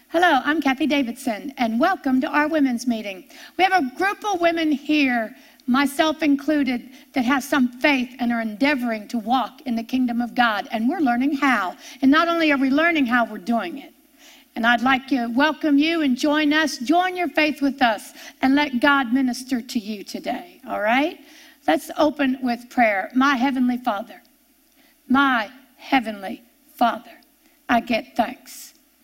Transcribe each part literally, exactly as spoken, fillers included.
Hello, I'm Kathy Davidson, and welcome to our women's meeting. We have a group of women here, myself included, that have some faith and are endeavoring to walk in the kingdom of God, and we're learning how. And not only are we learning how, we're doing it. And I'd like to welcome you and join us. Join your faith with us and let God minister to you today, all right? Let's open with prayer. My Heavenly Father, my Heavenly Father, I give thanks.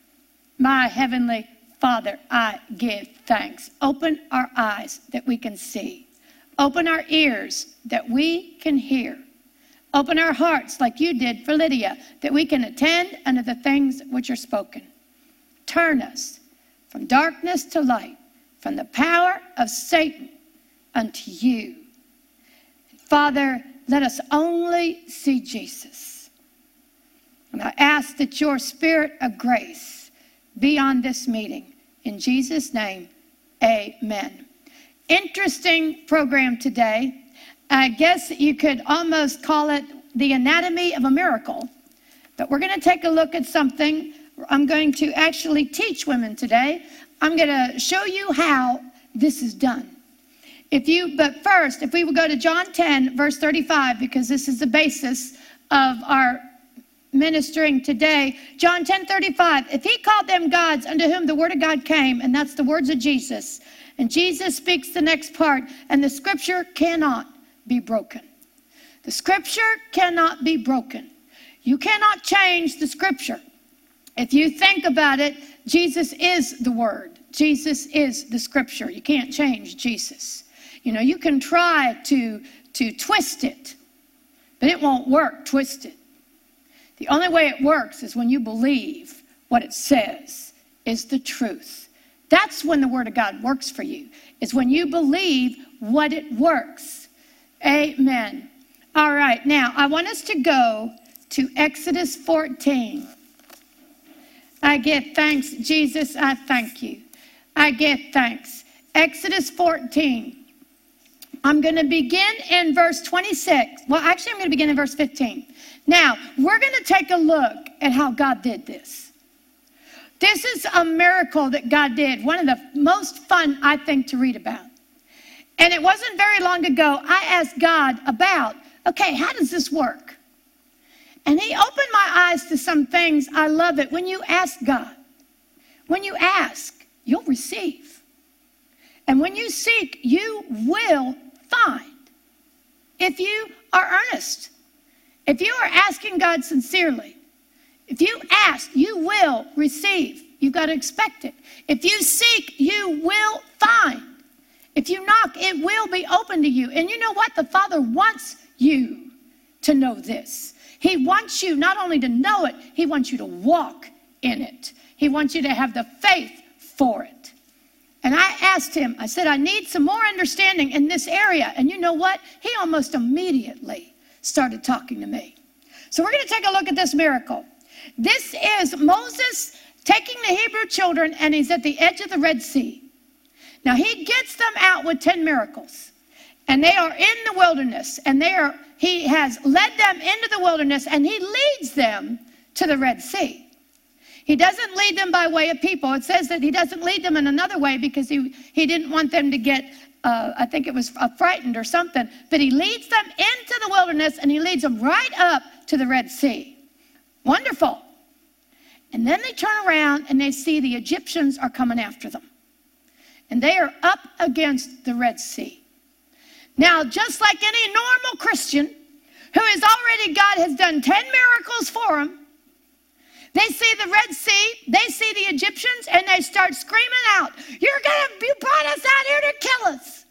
My Heavenly Father, I give thanks. Open our eyes that we can see. Open our ears that we can hear. Open our hearts like you did for Lydia, that we can attend unto the things which are spoken. Turn us from darkness to light, from the power of Satan unto you. Father, let us only see Jesus. And I ask that your spirit of grace be on this meeting. In Jesus' name, amen. Interesting program today. I guess you could almost call it the anatomy of a miracle. But we're going to take a look at something. I'm going to actually teach women today. I'm going to show you how this is done. If you, but first, if we would go to John ten, verse thirty-five, because this is the basis of our ministering today. John ten thirty-five, if he called them gods unto whom the word of God came, and that's the words of Jesus. And Jesus speaks the next part, and the scripture cannot be broken. The scripture cannot be broken. You cannot change the scripture. If you think about it, Jesus is the word. Jesus is the scripture. You can't change Jesus. You know, you can try to, to twist it, but it won't work twisted. The only way it works is when you believe what it says is the truth. That's when the word of God works for you, is when you believe what it works. Amen. All right, now I want us to go to Exodus fourteen. I give thanks, Jesus, I thank you. I give thanks. Exodus fourteen. I'm going to begin in verse twenty-six. Well, actually, I'm going to begin in verse fifteen. Now, we're going to take a look at how God did this. This is a miracle that God did. One of the most fun, I think, to read about. And it wasn't very long ago, I asked God about, okay, how does this work? And he opened my eyes to some things. I love it. When you ask God, when you ask, you'll receive. And when you seek, you will find. If you are earnest. If you are asking God sincerely, if you ask, you will receive. You've got to expect it. If you seek, you will find. If you knock, it will be open to you. And you know what? The Father wants you to know this. He wants you not only to know it, he wants you to walk in it. He wants you to have the faith for it. And I asked him, I said, I need some more understanding in this area. And you know what? He almost immediately started talking to me. So we're going to take a look at this miracle. This is Moses taking the Hebrew children, and he's at the edge of the Red Sea. Now he gets them out with ten miracles, and they are in the wilderness, and they are he has led them into the wilderness, and he leads them to the Red Sea. He doesn't lead them by way of people. It says that he doesn't lead them in another way because he, he didn't want them to get Uh, I think it was uh, frightened or something, but he leads them into the wilderness and he leads them right up to the Red Sea. Wonderful. And then they turn around and they see the Egyptians are coming after them. And they are up against the Red Sea. Now, just like any normal Christian who is already, God has done ten miracles for them, they see the Red Sea, they see the Egyptians, and they start screaming out, you're going to, you brought us out here to kill us.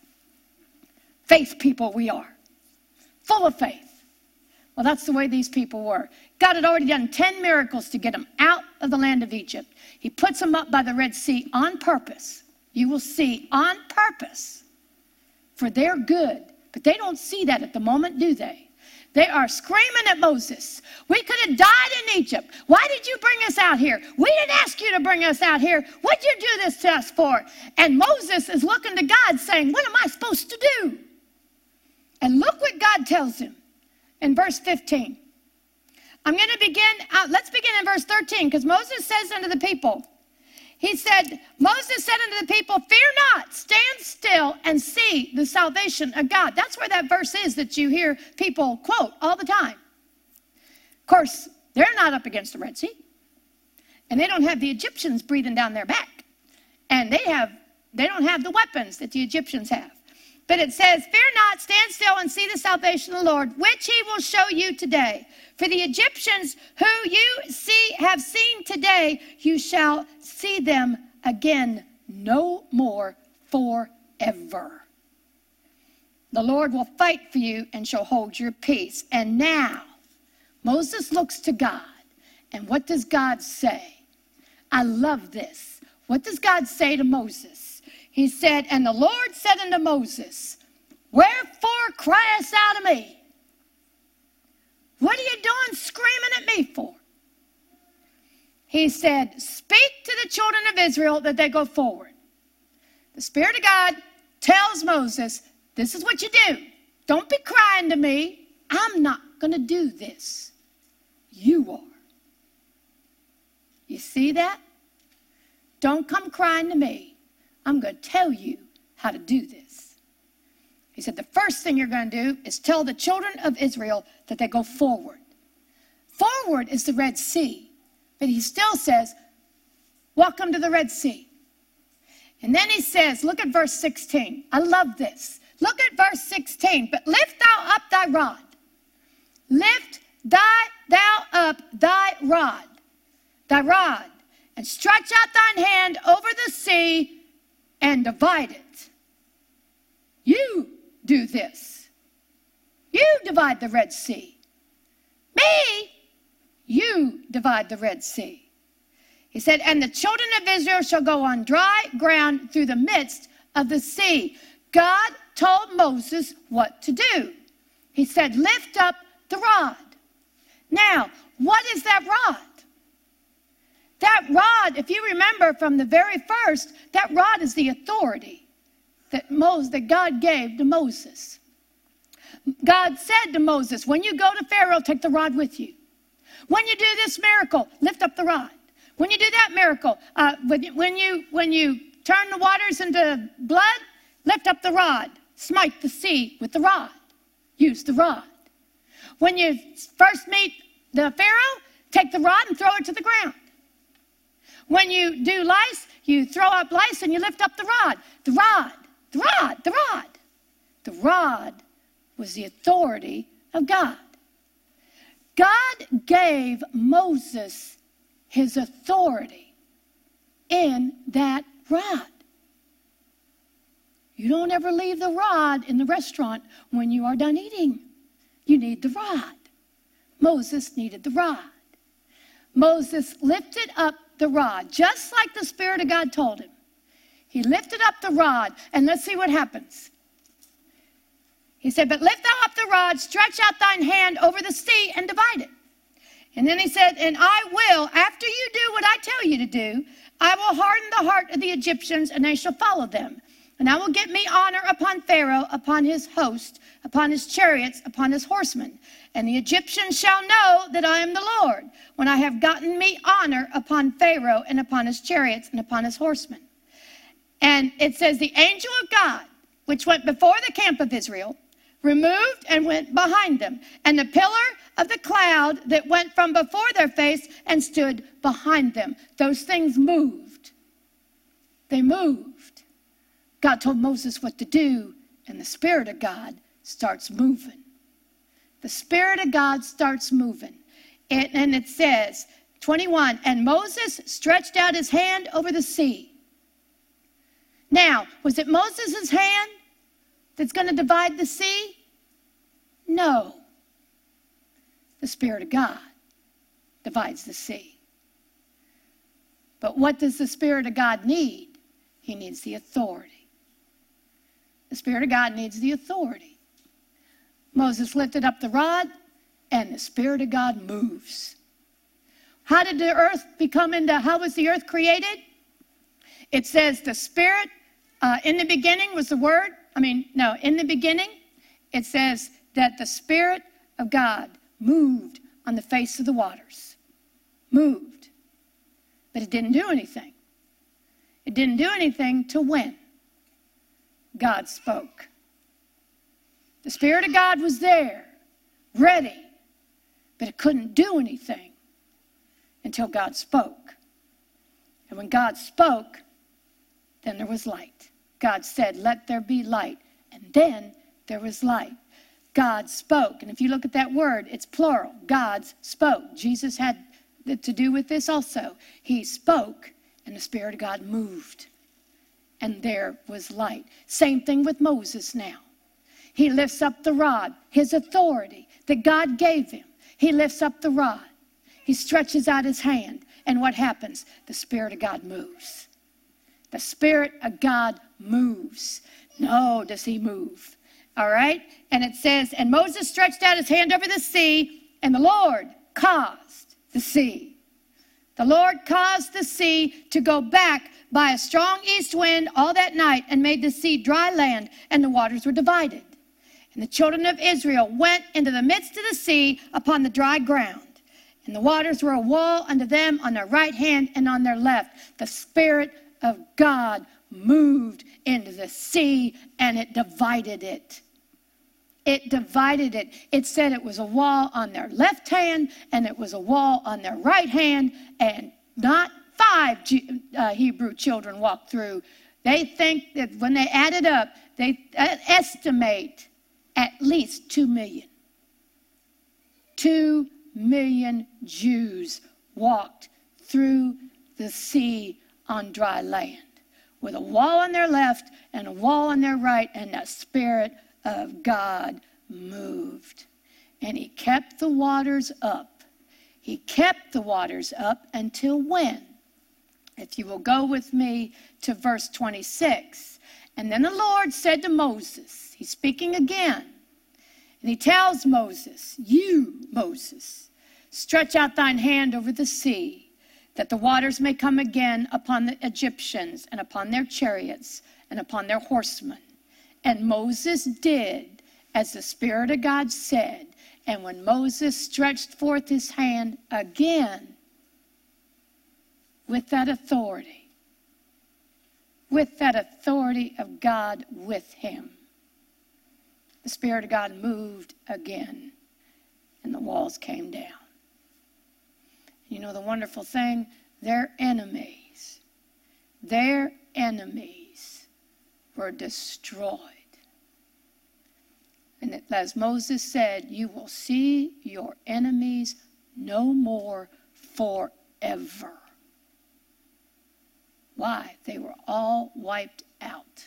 Faith people we are, full of faith. Well, that's the way these people were. God had already done ten miracles to get them out of the land of Egypt. He puts them up by the Red Sea on purpose. You will see, on purpose, for their good. But they don't see that at the moment, do they? They are screaming at Moses. We could have died in Egypt. Why did you bring us out here? We didn't ask you to bring us out here. What'd you do this to us for? And Moses is looking to God saying, what am I supposed to do? And look what God tells him in verse fifteen. I'm going to begin, uh, let's begin in verse thirteen, because Moses says unto the people, He said, Moses said unto the people, fear not, stand still and see the salvation of God. That's where that verse is that you hear people quote all the time. Of course, they're not up against the Red Sea. And they don't have the Egyptians breathing down their back. And they have, they don't have the weapons that the Egyptians have. But it says, fear not, stand still and see the salvation of the Lord, which he will show you today. For the Egyptians who you see have seen today, you shall see them again no more forever. The Lord will fight for you and shall hold your peace. And now, Moses looks to God. And what does God say? I love this. What does God say to Moses? He said, and the Lord said unto Moses, wherefore criest thou to me? What are you doing screaming at me for? He said, speak to the children of Israel that they go forward. The Spirit of God tells Moses, this is what you do. Don't be crying to me. I'm not going to do this. You are. You see that? Don't come crying to me. I'm going to tell you how to do this. He said, the first thing you're going to do is tell the children of Israel that they go forward. Forward is the Red Sea. But he still says, welcome to the Red Sea. And then he says, look at verse sixteen. I love this. Look at verse sixteen. But lift thou up thy rod. Lift thy, thou up thy rod. Thy rod. And stretch out thine hand over the sea and divide it. You do this. You divide the Red Sea. Me, you divide the Red Sea. He said, and the children of Israel shall go on dry ground through the midst of the sea. God told Moses what to do. He said, lift up the rod. Now, what is that rod? That rod, if you remember from the very first, that rod is the authority that Moses, that God gave to Moses. God said to Moses, when you go to Pharaoh, take the rod with you. When you do this miracle, lift up the rod. When you do that miracle, uh, when, you, when you turn the waters into blood, lift up the rod. Smite the sea with the rod. Use the rod. When you first meet the Pharaoh, take the rod and throw it to the ground. When you do lice, you throw up lice and you lift up the rod. The rod, the rod, the rod. The rod was the authority of God. God gave Moses his authority in that rod. You don't ever leave the rod in the restaurant when you are done eating. You need the rod. Moses needed the rod. Moses lifted up the rod, just like the Spirit of God told him. He lifted up the rod, and let's see what happens. He said, but lift thou up the rod, stretch out thine hand over the sea, and divide it. And then he said, and I will, after you do what I tell you to do, I will harden the heart of the Egyptians, and they shall follow them. And I will get me honor upon Pharaoh, upon his host, upon his chariots, upon his horsemen. And the Egyptians shall know that I am the Lord, when I have gotten me honor upon Pharaoh, and upon his chariots, and upon his horsemen. And it says, the angel of God, which went before the camp of Israel, removed and went behind them. And the pillar of the cloud that went from before their face and stood behind them. Those things moved. They moved. God told Moses what to do, and the Spirit of God starts moving. The Spirit of God starts moving. And, and it says, twenty-one, and Moses stretched out his hand over the sea. Now, was it Moses' hand that's going to divide the sea? No. The Spirit of God divides the sea. But what does the Spirit of God need? He needs the authority. The Spirit of God needs the authority. Moses lifted up the rod, and the Spirit of God moves. How did the earth become into, how was the earth created? It says the Spirit, uh, in the beginning was the Word. I mean, no, in the beginning, it says that the Spirit of God moved on the face of the waters. Moved. But it didn't do anything. It didn't do anything till when God spoke. The Spirit of God was there, ready, but it couldn't do anything until God spoke. And when God spoke, then there was light. God said, let there be light. And then there was light. God spoke. And if you look at that word, it's plural. God's spoke. Jesus had to do with this also. He spoke, and the Spirit of God moved. And there was light. Same thing with Moses now. He lifts up the rod, his authority that God gave him. He lifts up the rod. He stretches out his hand. And what happens? The Spirit of God moves. The Spirit of God moves. No, does he move. All right? And it says, and Moses stretched out his hand over the sea, and the Lord caused the sea. The Lord caused the sea to go back by a strong east wind all that night and made the sea dry land, and the waters were divided. And the children of Israel went into the midst of the sea upon the dry ground. And the waters were a wall unto them on their right hand and on their left. The Spirit of God moved into the sea, and it divided it. It divided it. It said it was a wall on their left hand, and it was a wall on their right hand, and not five uh, Hebrew children walked through. They think that when they add it up, they estimate at least two million. Two million Jews walked through the sea on dry land with a wall on their left and a wall on their right, and the Spirit of God moved. And he kept the waters up. He kept the waters up until when? If you will go with me to verse twenty-six. And then the Lord said to Moses, he's speaking again, and he tells Moses, you, Moses, stretch out thine hand over the sea, that the waters may come again upon the Egyptians and upon their chariots and upon their horsemen. And Moses did as the Spirit of God said. And when Moses stretched forth his hand again with that authority, with that authority of God with him, the Spirit of God moved again, and the walls came down. You know the wonderful thing? Their enemies, their enemies were destroyed. And as Moses said, you will see your enemies no more forever. Why? They were all wiped out.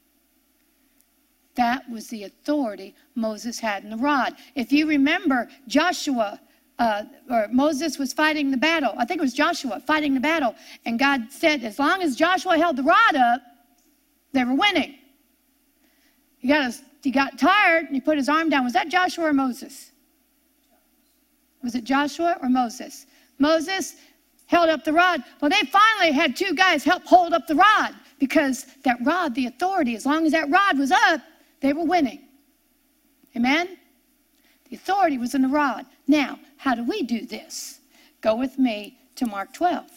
That was the authority Moses had in the rod. If you remember, Joshua, uh, or Moses was fighting the battle. I think it was Joshua fighting the battle. And God said, as long as Joshua held the rod up, they were winning. He got, his, he got tired and he put his arm down. Was that Joshua or Moses? Was it Joshua or Moses? Moses held up the rod. Well, they finally had two guys help hold up the rod, because that rod, the authority, as long as that rod was up, they were winning. Amen? The authority was in the rod. Now, how do we do this? Go with me to Mark twelve.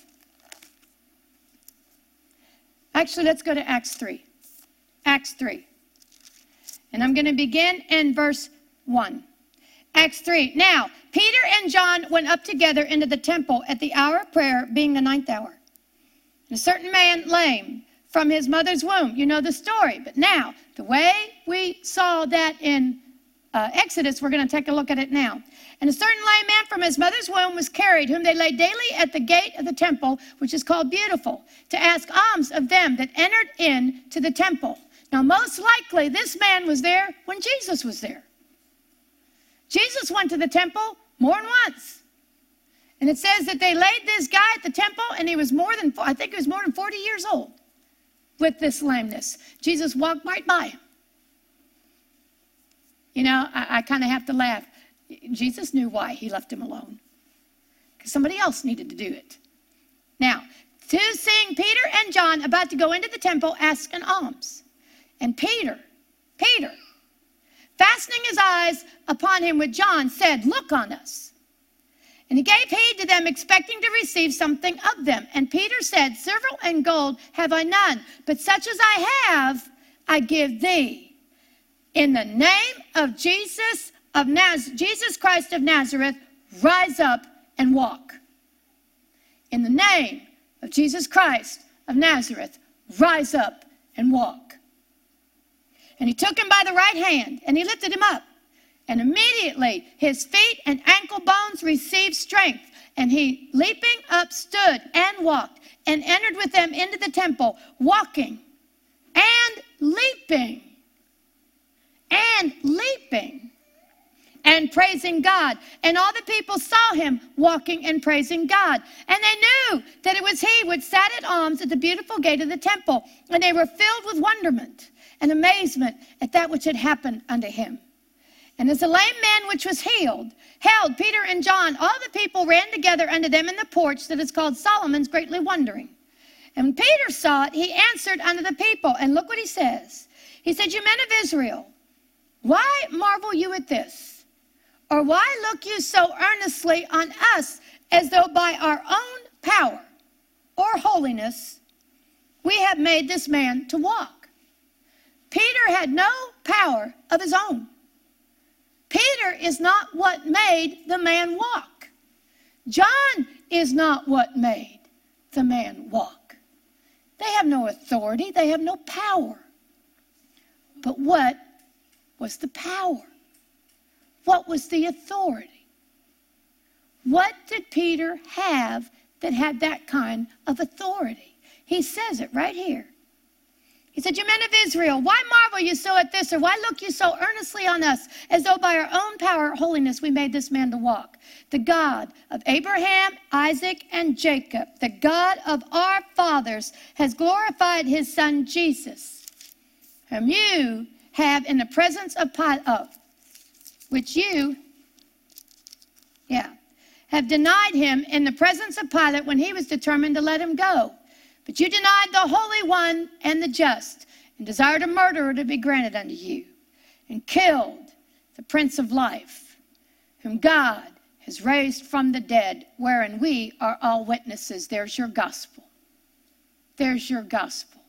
Actually, let's go to Acts three. Acts three. And I'm going to begin in verse one. Acts three. Now, Peter and John went up together into the temple at the hour of prayer, being the ninth hour. And a certain man, lame from his mother's womb. You know the story. But now, the way we saw that in uh, Exodus, we're going to take a look at it now. And a certain lame man from his mother's womb was carried, whom they laid daily at the gate of the temple, which is called Beautiful, to ask alms of them that entered in to the temple. Now, most likely, this man was there when Jesus was there. Jesus went to the temple more than once. And it says that they laid this guy at the temple, and he was more than, I think he was more than forty years old with this lameness. Jesus walked right by him. You know, I, I kind of have to laugh. Jesus knew why he left him alone, because somebody else needed to do it. Now, to seeing Peter and John about to go into the temple, ask an alms. And Peter, Peter, fastening his eyes upon him with John, said, look on us. And he gave heed to them, expecting to receive something of them. And Peter said, silver and gold have I none, but such as I have, I give thee. In the name of Jesus of Naz- Jesus Christ of Nazareth, rise up and walk. In the name of Jesus Christ of Nazareth, rise up and walk. And he took him by the right hand, and he lifted him up. And immediately his feet and ankle bones received strength. And he, leaping up, stood and walked, and entered with them into the temple, walking and leaping and leaping and praising God. And all the people saw him walking and praising God. And they knew that it was he which sat at arms at the beautiful gate of the temple. And they were filled with wonderment and amazement at that which had happened unto him. And as the lame man which was healed held Peter and John, all the people ran together unto them in the porch that is called Solomon's, greatly wondering. And when Peter saw it, he answered unto the people. And look what he says. He said, you men of Israel, why marvel you at this? Or why look you so earnestly on us, as though by our own power or holiness we have made this man to walk? Peter had no power of his own. Peter is not what made the man walk. John is not what made the man walk. They have no authority. They have no power. But what was the power? What was the authority? What did Peter have that had that kind of authority? He says it right here. He said, you men of Israel, why marvel you so at this, or why look you so earnestly on us, as though by our own power or holiness we made this man to walk? The God of Abraham, Isaac, and Jacob, the God of our fathers, has glorified his son Jesus, whom you have in the presence of Pilate, which you, yeah, have denied him in the presence of Pilate when he was determined to let him go. But you denied the Holy One and the just, and desired a murderer to be granted unto you, and killed the Prince of Life, whom God has raised from the dead, wherein we are all witnesses. There's your gospel. There's your gospel.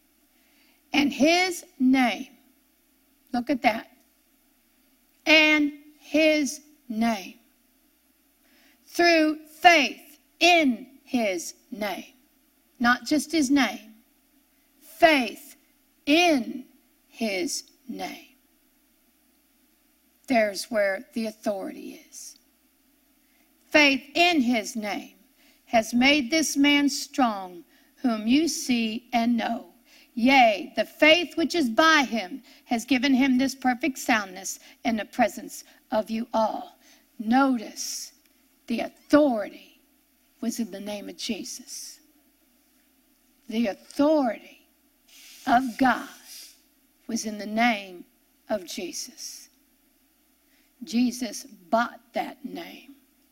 And his name, look at that, and his name, through faith in his name. Not just his name. Faith in his name. There's where the authority is. Faith in his name has made this man strong, whom you see and know. Yea, the faith which is by him has given him this perfect soundness in the presence of you all. Notice the authority was in the name of Jesus. The authority of God was in the name of Jesus. Jesus bought that name.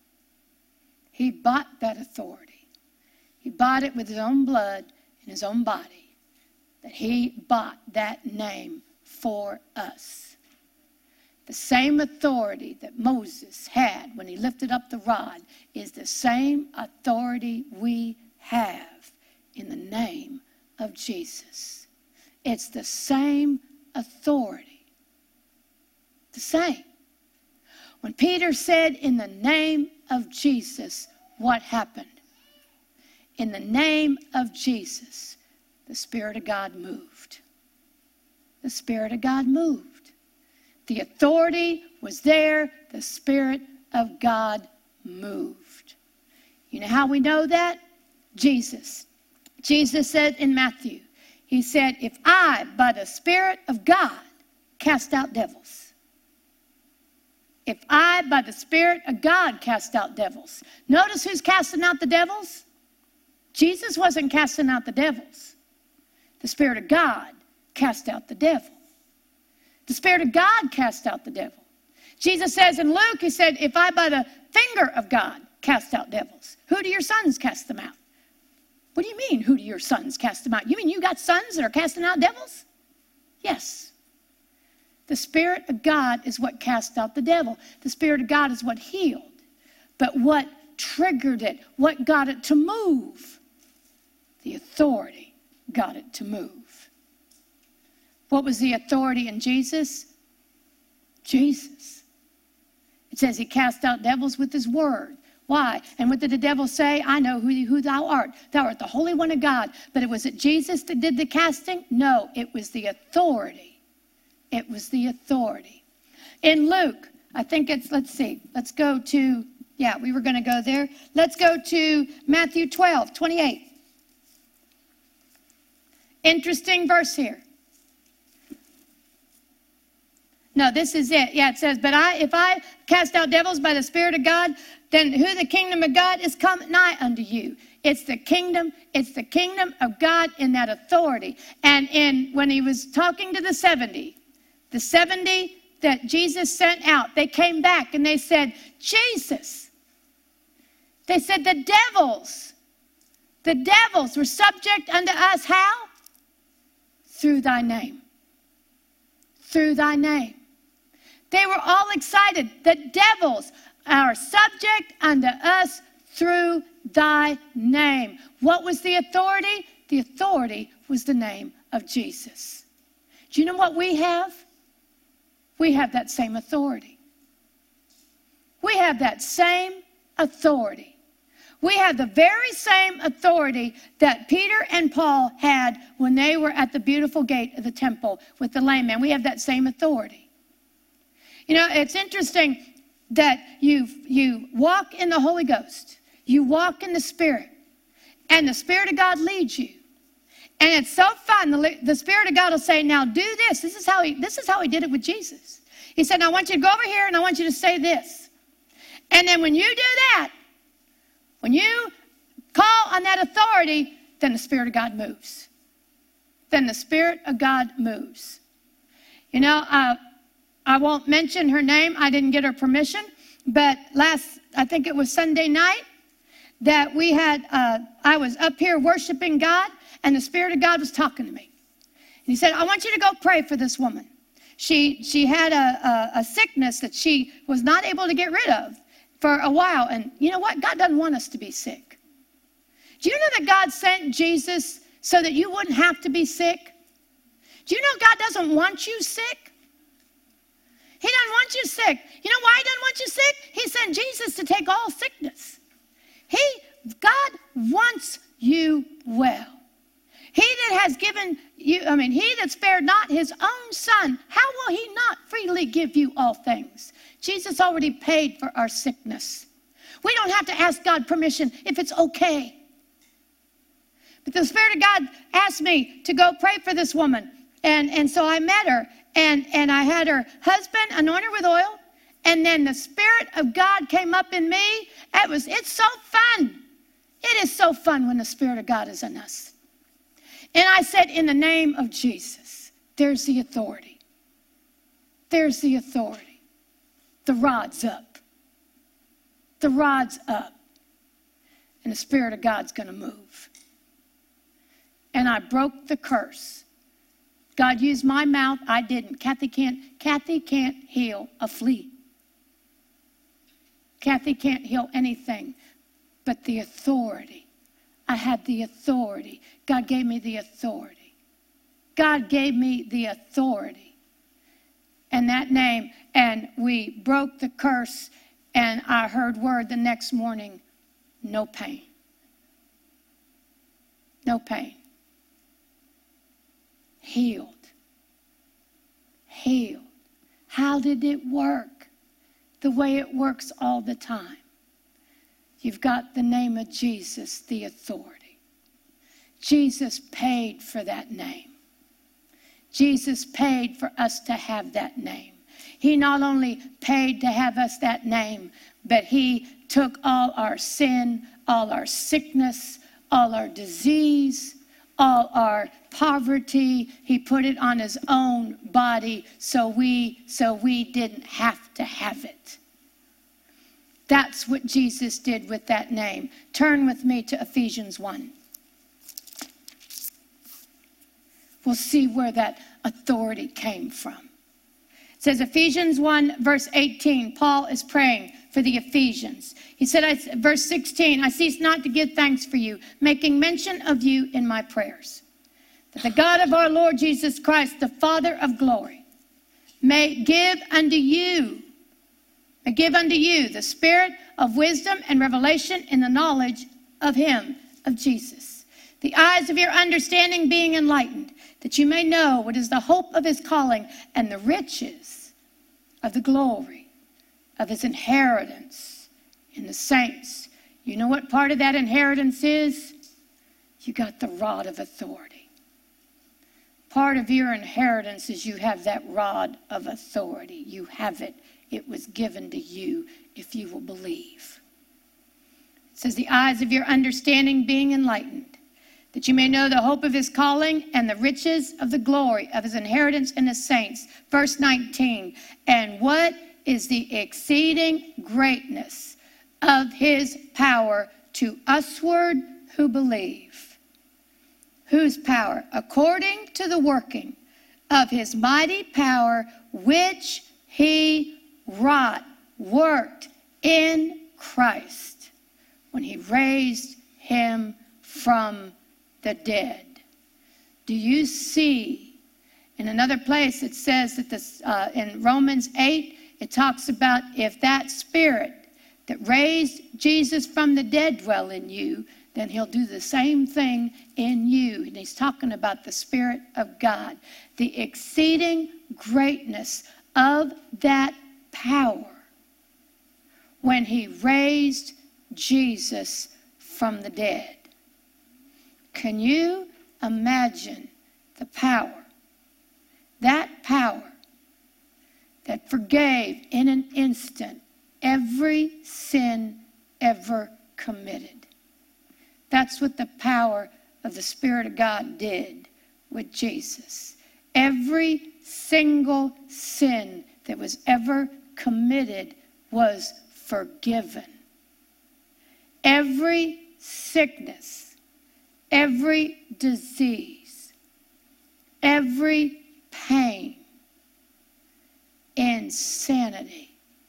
He bought that authority. He bought it with his own blood and his own body. That he bought that name for us. The same authority that Moses had when he lifted up the rod is the same authority we have in the name of Jesus. It's the same authority. The same. When Peter said, in the name of Jesus, what happened? In the name of Jesus, the Spirit of God moved. The Spirit of God moved. The authority was there. The Spirit of God moved. You know how we know that? Jesus. Jesus said in Matthew, he said, if I, by the Spirit of God, cast out devils. If I, by the Spirit of God, cast out devils. Notice who's casting out the devils? Jesus wasn't casting out the devils. The Spirit of God cast out the devil. The Spirit of God cast out the devil. Jesus says in Luke, he said, if I, by the finger of God, cast out devils, who do your sons cast them out? What do you mean, who do your sons cast them out? You mean you got sons that are casting out devils? Yes. The Spirit of God is what cast out the devil. The Spirit of God is what healed. But what triggered it? What got it to move? The authority got it to move. What was the authority in Jesus? Jesus. It says he cast out devils with his word. Why? And what did the devil say? I know who, who thou art. Thou art the Holy One of God. But it was it Jesus that did the casting? No, it was the authority. It was the authority. In Luke, I think it's, let's see, let's go to, yeah, we were going to go there. Let's go to Matthew twelve, twenty-eight. Interesting verse here. No, this is it. Yeah, it says, but I, if I cast out devils by the Spirit of God, then who the kingdom of God is come nigh unto you. It's the kingdom, it's the kingdom of God in that authority. And in when he was talking to the seventy, the seventy that Jesus sent out, they came back and they said, Jesus, they said the devils, the devils were subject unto us how? Through thy name. Through thy name. They were all excited. The devils are subject unto us through thy name. What was the authority? The authority was the name of Jesus. Do you know what we have? We have that same authority. We have that same authority. We have the very same authority that Peter and Paul had when they were at the beautiful gate of the temple with the lame man. We have that same authority. You know, it's interesting that you you walk in the Holy Ghost. You walk in the Spirit. And the Spirit of God leads you. And it's so fun. The, the Spirit of God will say, now do this. This is how he, this is how he did it with Jesus. He said, now I want you to go over here and I want you to say this. And then when you do that, when you call on that authority, then the Spirit of God moves. Then the Spirit of God moves. You know, uh, I won't mention her name. I didn't get her permission. But last, I think it was Sunday night, that we had, uh, I was up here worshiping God, and the Spirit of God was talking to me. And he said, I want you to go pray for this woman. She, she had a, a, a sickness that she was not able to get rid of for a while. And you know what? God doesn't want us to be sick. Do you know that God sent Jesus so that you wouldn't have to be sick? Do you know God doesn't want you sick? He doesn't want you sick. You know why he doesn't want you sick? He sent Jesus to take all sickness. He, God wants you well. He that has given you, I mean, he that spared not his own son, how will he not freely give you all things? Jesus already paid for our sickness. We don't have to ask God permission if it's okay. But the Spirit of God asked me to go pray for this woman. And, and so I met her, and, and I had her husband anoint her with oil. And then the Spirit of God came up in me. It was, it's so fun. It is so fun when the Spirit of God is in us. And I said, in the name of Jesus, there's the authority. There's the authority. The rod's up. The rod's up. And the Spirit of God's going to move. And I broke the curse. God used my mouth. I didn't. Kathy can't, Kathy can't heal a flea. Kathy can't heal anything but the authority. I had the authority. God gave me the authority. God gave me the authority. And that name, and we broke the curse, and I heard word the next morning, no pain. No pain. Healed. Healed. How did it work? The way it works all the time. You've got the name of Jesus, the authority. Jesus paid for that name. Jesus paid for us to have that name. He not only paid to have us that name, but he took all our sin, all our sickness, all our disease, all our poverty. He put it on his own body so we, so we didn't have to have it. That's what Jesus did with that name. Turn with me to Ephesians one. We'll see where that authority came from. It says Ephesians one, verse eighteen. Paul is praying for the Ephesians. He said, I, verse sixteen, I cease not to give thanks for you, making mention of you in my prayers, that the God of our Lord Jesus Christ, the Father of glory, may give unto you, may give unto you the spirit of wisdom and revelation in the knowledge of him, of Jesus. The eyes of your understanding being enlightened, that you may know what is the hope of his calling and the riches of the glory of his inheritance in the saints. You know what part of that inheritance is? You got the rod of authority. Part of your inheritance is you have that rod of authority. You have it. It was given to you if you will believe. It says, the eyes of your understanding being enlightened, that you may know the hope of his calling and the riches of the glory of his inheritance in the saints. Verse nineteen, and what is the exceeding greatness of his power to usward who believe? Whose power? According to the working of his mighty power, which he wrought, worked in Christ when he raised him from the dead. Do you see? In another place it says that this, uh, in Romans eight, it talks about if that spirit that raised Jesus from the dead dwell in you, then he'll do the same thing in you. And he's talking about the Spirit of God. The exceeding greatness of that power when he raised Jesus from the dead. Can you imagine the power? That power that forgave in an instant every sin ever committed. That's what the power of the Spirit of God did with Jesus. Every single sin that was ever committed was forgiven. Every sickness, every disease, every pain, insanity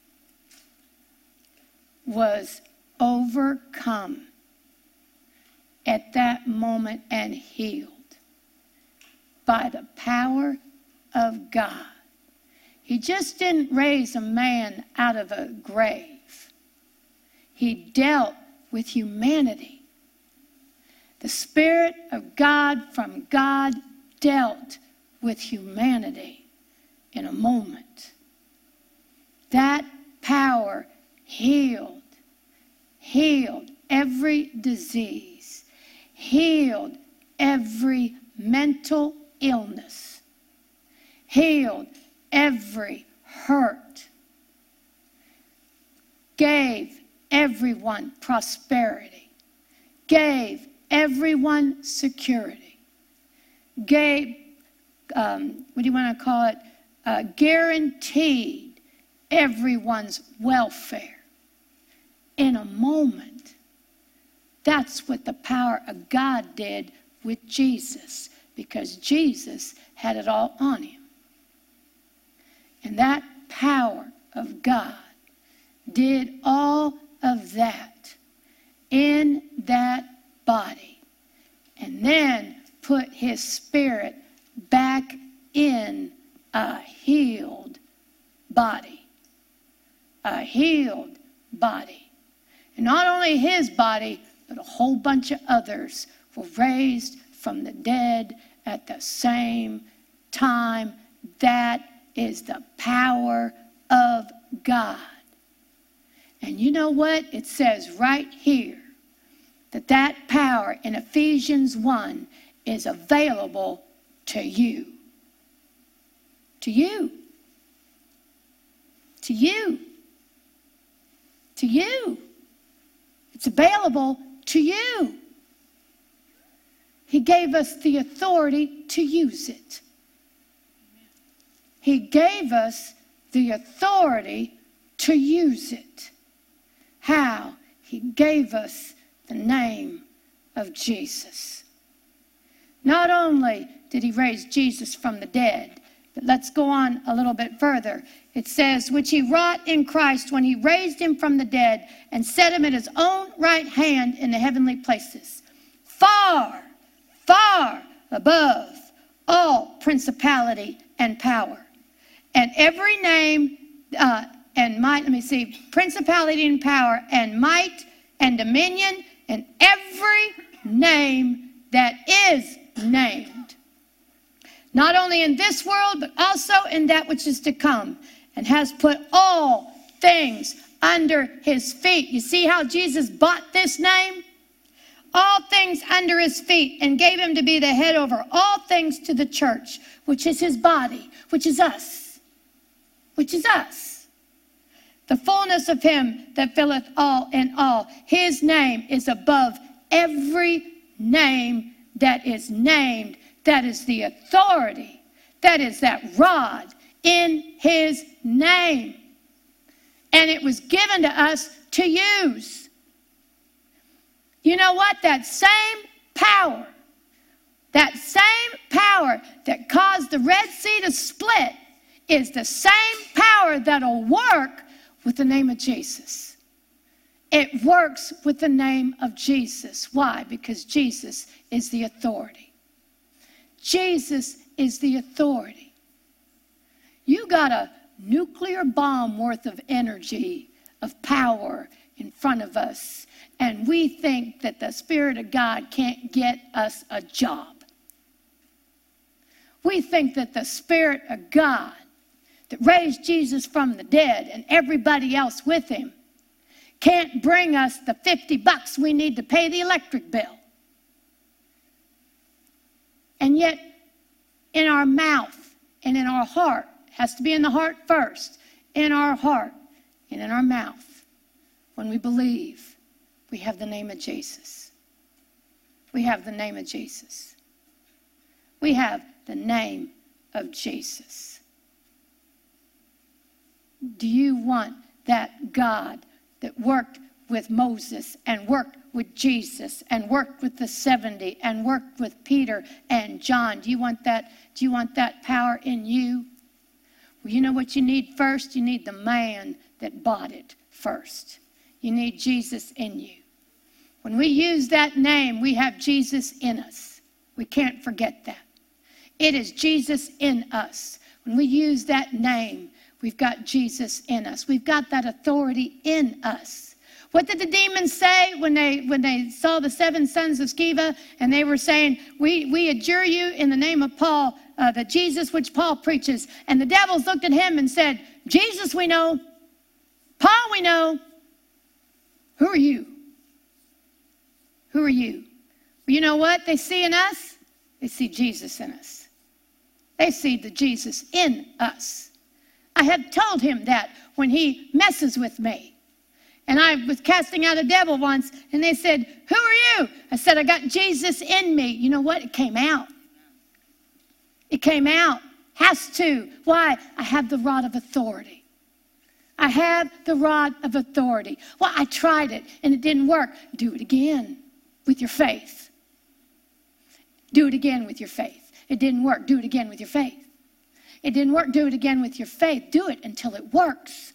was overcome at that moment and healed by the power of God. He just didn't raise a man out of a grave. He dealt with humanity. The Spirit of God from God dealt with humanity in a moment. That power healed, healed every disease, healed every mental illness, healed every hurt, gave everyone prosperity, gave everyone security, gave, um, what do you want to call it, uh, guaranteed everyone's welfare in a moment. That's what the power of God did with Jesus, because Jesus had it all on him. And that power of God did all of that in that body, and then put his Spirit back in a healed body. A healed body. And not only his body, but a whole bunch of others were raised from the dead at the same time. That is the power of God. And you know what? It says right here that that power in Ephesians one is available to you. To you. To you. To you. It's available to you. He gave us the authority to use it. He gave us the authority to use it. How? He gave us the name of Jesus. Not only did he raise Jesus from the dead, But let's go on a little bit further. It says, which he wrought in Christ when he raised him from the dead and set him at his own right hand in the heavenly places, far, far above all principality and power, and every name uh, and might, let me see, principality and power and might and dominion and every name that is named, not only in this world, but also in that which is to come, and has put all things under his feet. You see how Jesus bought this name? All things under his feet, and gave him to be the head over all things to the church, which is his body, which is us, which is us. The fullness of him that filleth all in all. His name is above every name that is named. That is the authority. That is that rod in his name. And it was given to us to use. You know what? That same power, that same power that caused the Red Sea to split is the same power that'll work with the name of Jesus. It works with the name of Jesus. Why? Because Jesus is the authority. Jesus is the authority. You got a nuclear bomb worth of energy, of power in front of us, and we think that the Spirit of God can't get us a job. We think that the Spirit of God that raised Jesus from the dead and everybody else with him can't bring us the fifty bucks we need to pay the electric bill. And yet, in our mouth and in our heart, has to be in the heart first, in our heart and in our mouth, when we believe, we have the name of Jesus. We have the name of Jesus. We have the name of Jesus. Do you want that God that worked with Moses and worked with Jesus and worked with the seventy and worked with Peter and John? Do you want that? Do you want that power in you? Well, you know what you need first? You need the man that bought it first. You need Jesus in you. When we use that name, we have Jesus in us. We can't forget that. It is Jesus in us. When we use that name, we've got Jesus in us. We've got that authority in us. What did the demons say when they when they saw the seven sons of Sceva and they were saying, we, we adjure you in the name of Paul, uh, the Jesus which Paul preaches. And the devils looked at him and said, Jesus we know, Paul we know, who are you? Who are you? Well, you know what they see in us? They see Jesus in us. They see the Jesus in us. I had told him that when he messes with me. And I was casting out a devil once, and they said, who are you? I said, I got Jesus in me. You know what? It came out. It came out. Has to. Why? I have the rod of authority. I have the rod of authority. Well, I tried it, and it didn't work. Do it again with your faith. Do it again with your faith. It didn't work. Do it again with your faith. It didn't work. Do it again with your faith. Do it until it works.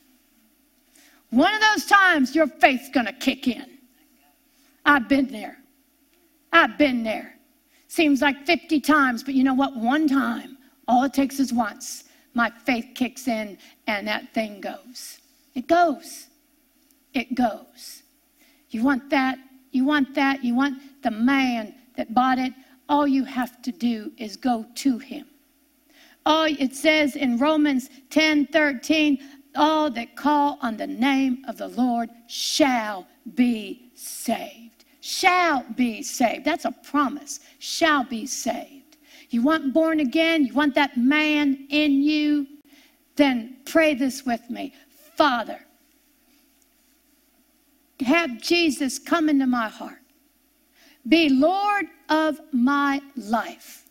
One of those times, your faith's going to kick in. I've been there. I've been there. Seems like fifty times, but you know what? One time, all it takes is once. My faith kicks in, and that thing goes. It goes. It goes. You want that? You want that? You want the man that bought it? All you have to do is go to him. Oh, it says in Romans ten thirteen, all that call on the name of the Lord shall be saved. Shall be saved. That's a promise. Shall be saved. You want born again? You want that man in you? Then pray this with me. Father, have Jesus come into my heart. Be Lord of my life.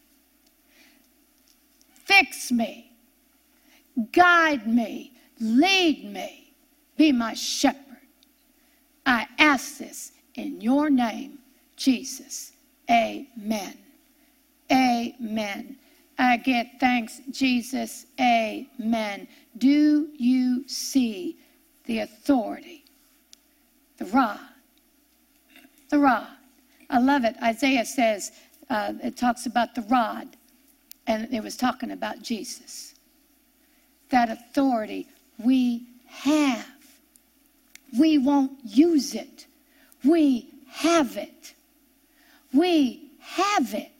Fix me. Guide me. Lead me. Be my shepherd. I ask this in your name, Jesus. Amen. Amen. I get thanks, Jesus. Amen. Do you see the authority? The rod. The rod. I love it. Isaiah says, uh, it talks about the rod, and it was talking about Jesus. That authority we have. We won't use it. We have it. We have it.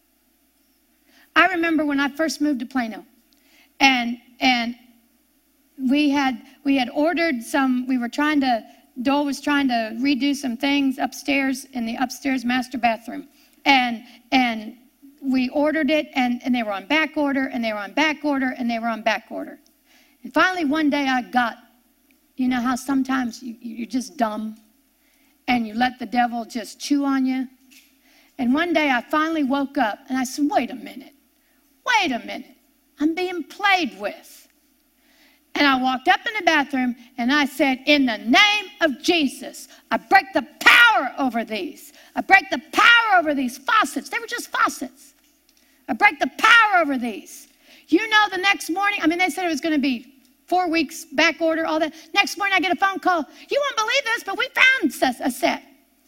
I remember when I first moved to Plano, and and we had we had ordered some. We were trying to. Dole was trying to redo some things upstairs in the upstairs master bathroom, and and we ordered it, and and they were on back order, and they were on back order, and they were on back order, and finally one day I got. You know how sometimes you, you're just dumb, and you let the devil just chew on you. And one day I finally woke up, and I said, "Wait a minute." Wait a minute, I'm being played with. And I walked up in the bathroom and I said, in the name of Jesus, I break the power over these. I break the power over these faucets. They were just faucets. I break the power over these. You know, the next morning, I mean, they said it was going to be four weeks back order, all that. Next morning I get a phone call. You won't believe this, but we found a set.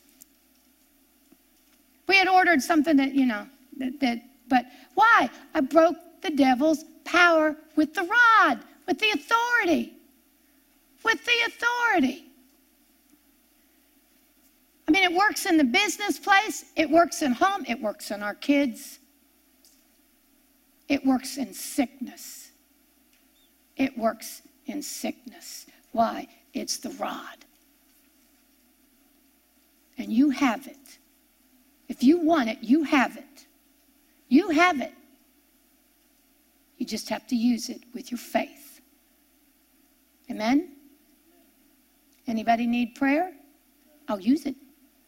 We had ordered something that, you know, that, that But why? I broke the devil's power with the rod, with the authority. With the authority. I mean, it works in the business place. It works in home. It works in our kids. It works in sickness. It works in sickness. Why? It's the rod. And you have it. If you want it, you have it. You have it. You just have to use it with your faith. Amen? Anybody need prayer? I'll use it.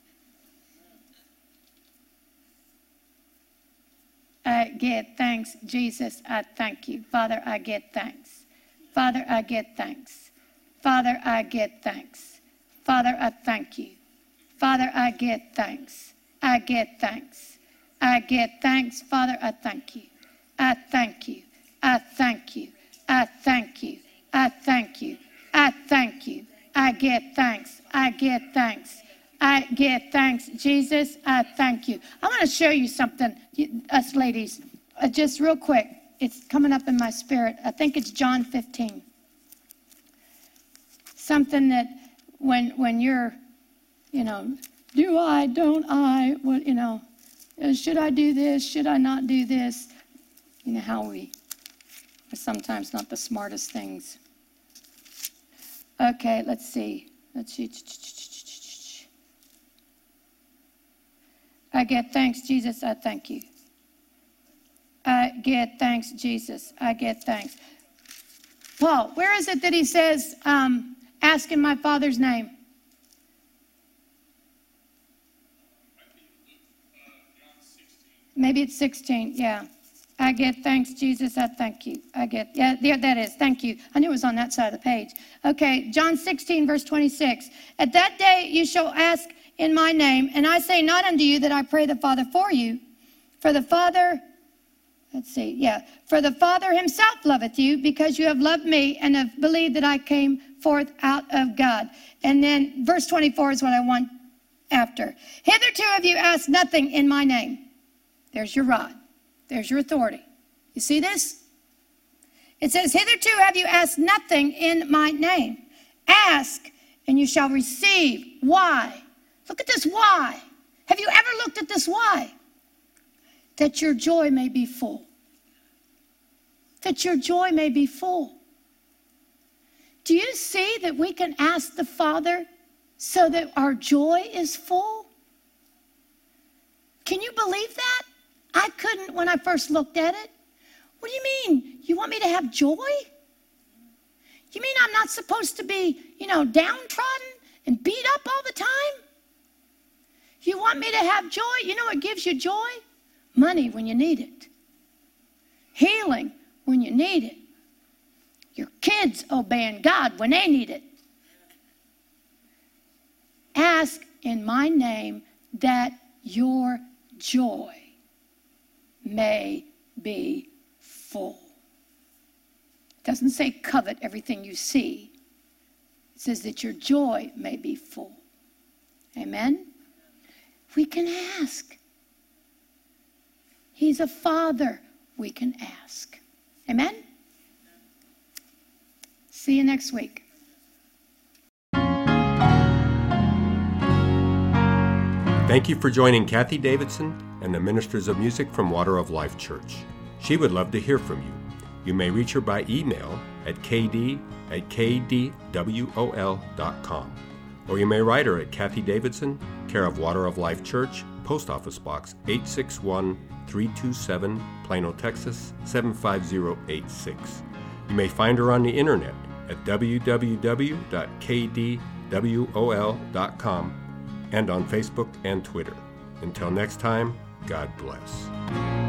I give thanks, Jesus. I thank you. Father, I give thanks. Father, I give thanks. Father, I give thanks. Father, I thank you. Father, I give thanks. I give thanks. I give thanks, Father, I thank you. I thank you. I thank you. I thank you. I thank you. I thank you. I give thanks. I give thanks. I give thanks. Jesus, I thank you. I want to show you something, us ladies, uh, just real quick. It's coming up in my spirit. I think it's John fifteen. Something that when when you're, you know, do I, don't I, what, you know, should I do this? Should I not do this? You know how we are sometimes not the smartest things. Okay, let's see. Let's see. I give thanks, Jesus. I thank you. I give thanks, Jesus. I give thanks. Paul, where is it that he says, um, ask in my Father's name? Maybe it's sixteen, yeah. I give thanks, Jesus, I thank you. I get, yeah, there that is, thank you. I knew it was on that side of the page. Okay, John sixteen, verse twenty-six. At that day you shall ask in my name, and I say not unto you that I pray the Father for you, for the Father, let's see, yeah, for the Father himself loveth you, because you have loved me and have believed that I came forth out of God. And then verse twenty-four is what I want after. Hitherto have you asked nothing in my name. There's your rod. There's your authority. You see this? It says, hitherto have you asked nothing in my name. Ask, and you shall receive. Why? Look at this why. Have you ever looked at this why? That your joy may be full. That your joy may be full. Do you see that we can ask the Father so that our joy is full? Can you believe that? I couldn't when I first looked at it. What do you mean? You want me to have joy? You mean I'm not supposed to be, you know, downtrodden and beat up all the time? You want me to have joy? You know what gives you joy? Money when you need it. Healing when you need it. Your kids obeying God when they need it. Ask in my name that your joy may be full. It doesn't say covet everything you see. It says that your joy may be full. Amen? We can ask. He's a father. We can ask. Amen? See you next week. Thank you for joining Kathy Davidson and the Ministers of Music from Water of Life Church. She would love to hear from you. You may reach her by email at k d at k d w o l dot com. Or you may write her at Kathy Davidson, care of Water of Life Church, Post Office Box eight six one, three two seven, Plano, Texas seven five zero eight six. You may find her on the internet at w w w dot k d w o l dot com and on Facebook and Twitter. Until next time, God bless.